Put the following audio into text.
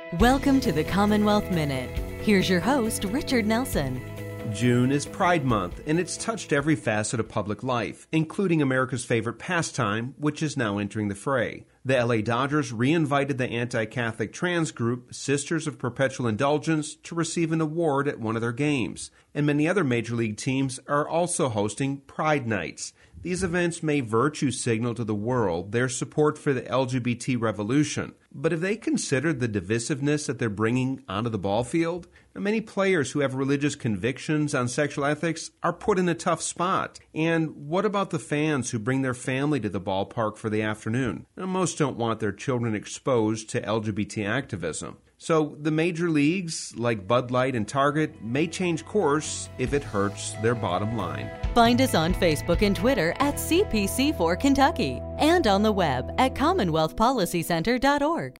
Welcome to the Commonwealth Minute. Here's your host, Richard Nelson. June is Pride Month, and it's touched every facet of public life, including America's favorite pastime, which is now entering the fray. The LA Dodgers re-invited the anti-Catholic trans group Sisters of Perpetual Indulgence to receive an award at one of their games, and many other major league teams are also hosting Pride Nights. These events may virtue signal to the world their support for the LGBT revolution. But have they considered the divisiveness that they're bringing onto the ball field? Now, many players who have religious convictions on sexual ethics are put in a tough spot. And what about the fans who bring their family to the ballpark for the afternoon? Now, most don't want their children exposed to LGBT activism. So the major leagues, like Bud Light and Target, may change course if it hurts their bottom line. Find us on Facebook and Twitter at CPC4 Kentucky and on the web at CommonwealthPolicyCenter.org.